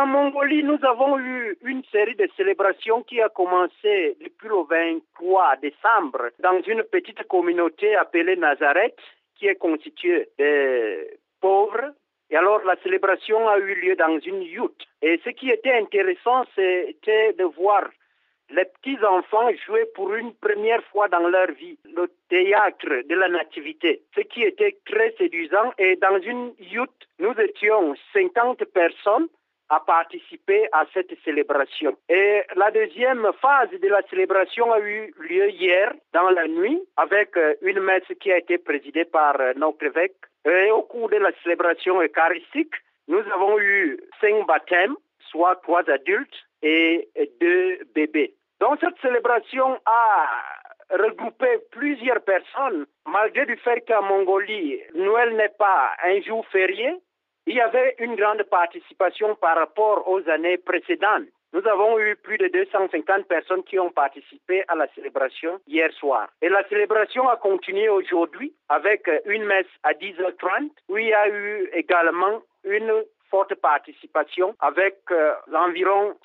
En Mongolie, nous avons eu une série de célébrations qui a commencé depuis le 23 décembre dans une petite communauté appelée Nazareth, qui est constituée de pauvres. Et alors, la célébration a eu lieu dans une yourte. Et ce qui était intéressant, c'était de voir les petits-enfants jouer pour une première fois dans leur vie le théâtre de la nativité, ce qui était très séduisant. Et dans une yourte, nous étions 50 personnes à participer à cette célébration. Et la deuxième phase de la célébration a eu lieu hier, dans la nuit, avec une messe qui a été présidée par notre évêque. Et au cours de la célébration eucharistique, nous avons eu 5 baptêmes, soit 3 adultes et 2 bébés. Donc cette célébration a regroupé plusieurs personnes, malgré le fait qu'en Mongolie, Noël n'est pas un jour férié. Il y avait une grande participation par rapport aux années précédentes. Nous avons eu plus de 250 personnes qui ont participé à la célébration hier soir. Et la célébration a continué aujourd'hui avec une messe à 10h30 où il y a eu également une forte participation avec environ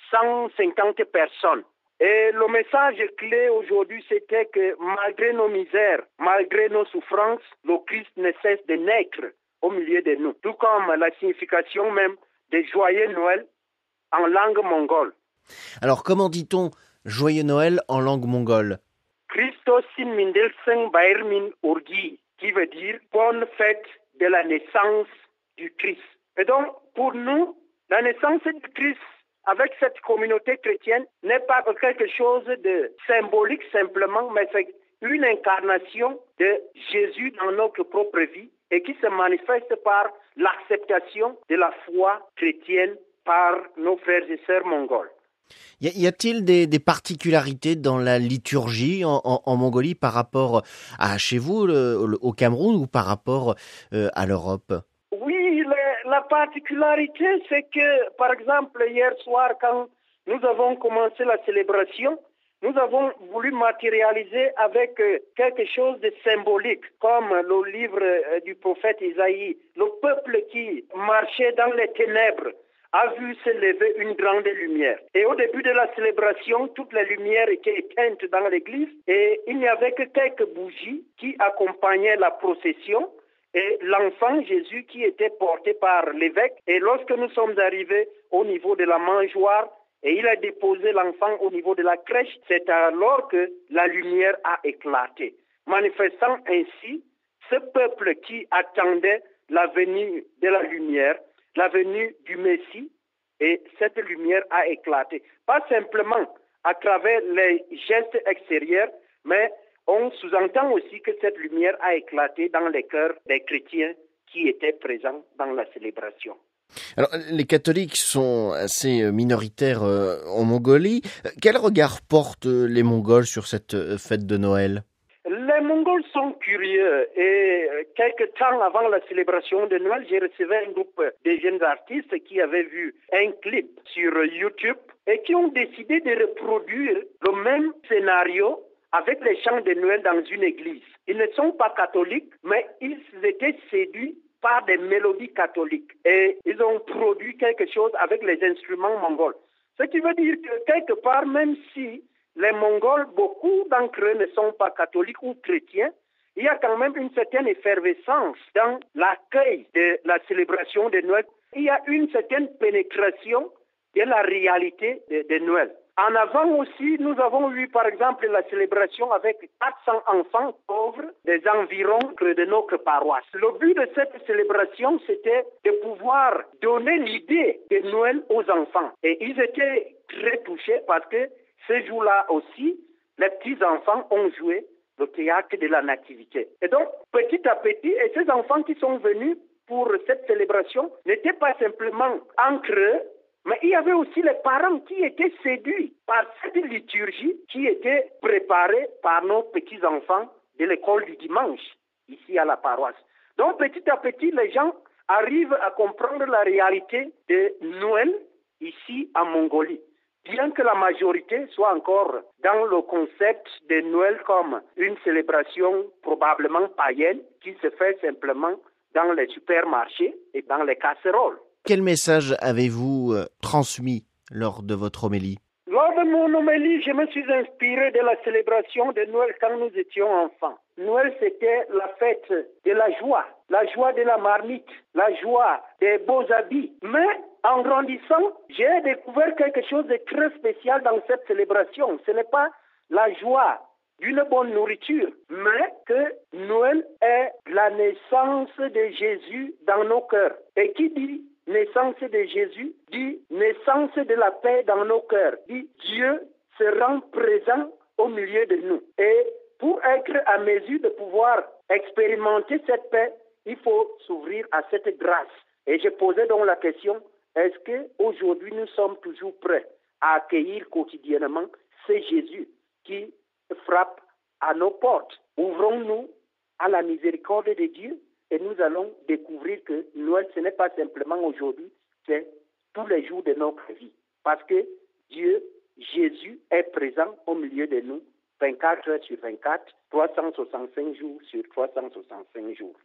150 personnes. Et le message clé aujourd'hui, c'était que malgré nos misères, malgré nos souffrances, le Christ ne cesse de naître au milieu de nous. Tout comme la signification même de Joyeux Noël en langue mongole. Alors, comment dit-on Joyeux Noël en langue mongole? Christos sin mindel seng baer min urgi, qui veut dire bonne fête de la naissance du Christ. Et donc, pour nous, la naissance du Christ avec cette communauté chrétienne n'est pas quelque chose de symbolique simplement, mais c'est une incarnation de Jésus dans notre propre vie et qui se manifeste par l'acceptation de la foi chrétienne par nos frères et sœurs mongols. Y a-t-il des particularités dans la liturgie en Mongolie par rapport à chez vous, au Cameroun, ou par rapport à l'Europe? Oui, la particularité, c'est que, par exemple, hier soir, quand nous avons commencé la célébration, nous avons voulu matérialiser avec quelque chose de symbolique, comme le livre du prophète Isaïe. Le peuple qui marchait dans les ténèbres a vu se lever une grande lumière. Et au début de la célébration, toutes les lumières étaient éteintes dans l'église et il n'y avait que quelques bougies qui accompagnaient la procession et l'enfant Jésus qui était porté par l'évêque. Et lorsque nous sommes arrivés au niveau de la mangeoire, et il a déposé l'enfant au niveau de la crèche, c'est alors que la lumière a éclaté, manifestant ainsi ce peuple qui attendait la venue de la lumière, la venue du Messie, et cette lumière a éclaté. Pas simplement à travers les gestes extérieurs, mais on sous-entend aussi que cette lumière a éclaté dans les cœurs des chrétiens qui étaient présents dans la célébration. Alors, les catholiques sont assez minoritaires en Mongolie. Quel regard portent les Mongols sur cette fête de Noël? Les Mongols sont curieux et quelque temps avant la célébration de Noël, j'ai reçu un groupe de jeunes artistes qui avaient vu un clip sur YouTube et qui ont décidé de reproduire le même scénario avec les chants de Noël dans une église. Ils ne sont pas catholiques, mais ils étaient séduits par des mélodies catholiques. Et ils ont produit quelque chose avec les instruments mongols. Ce qui veut dire que quelque part, même si les Mongols, beaucoup d'entre eux ne sont pas catholiques ou chrétiens, il y a quand même une certaine effervescence dans l'accueil de la célébration de Noël. Il y a une certaine pénétration de la réalité de Noël. En avant aussi, nous avons eu par exemple la célébration avec 400 enfants pauvres des environs de notre paroisse. Le but de cette célébration, c'était de pouvoir donner l'idée de Noël aux enfants. Et ils étaient très touchés parce que ce jour-là aussi, les petits-enfants ont joué le théâtre de la nativité. Et donc, petit à petit, et ces enfants qui sont venus pour cette célébration n'étaient pas simplement entre eux, mais il y avait aussi les parents qui étaient séduits par cette liturgie qui était préparée par nos petits-enfants de l'école du dimanche, ici à la paroisse. Donc petit à petit, les gens arrivent à comprendre la réalité de Noël ici en Mongolie. Bien que la majorité soit encore dans le concept de Noël comme une célébration probablement païenne qui se fait simplement dans les supermarchés et dans les casseroles. Quel message avez-vous transmis lors de votre homélie? Lors de mon homélie, je me suis inspiré de la célébration de Noël quand nous étions enfants. Noël, c'était la fête de la joie de la marmite, la joie des beaux habits. Mais en grandissant, j'ai découvert quelque chose de très spécial dans cette célébration. Ce n'est pas la joie d'une bonne nourriture, mais que Noël est la naissance de Jésus dans nos cœurs. Et qui dit naissance de Jésus, dit naissance de la paix dans nos cœurs, dit Dieu se rend présent au milieu de nous. Et pour être à mesure de pouvoir expérimenter cette paix, il faut s'ouvrir à cette grâce. Et je posais donc la question, est-ce qu'aujourd'hui nous sommes toujours prêts à accueillir quotidiennement ce Jésus qui frappe à nos portes? Ouvrons-nous à la miséricorde de Dieu et nous allons découvrir que Noël, ce n'est pas simplement aujourd'hui, c'est tous les jours de notre vie. Parce que Dieu, Jésus, est présent au milieu de nous 24 heures sur 24, 365 jours sur 365 jours.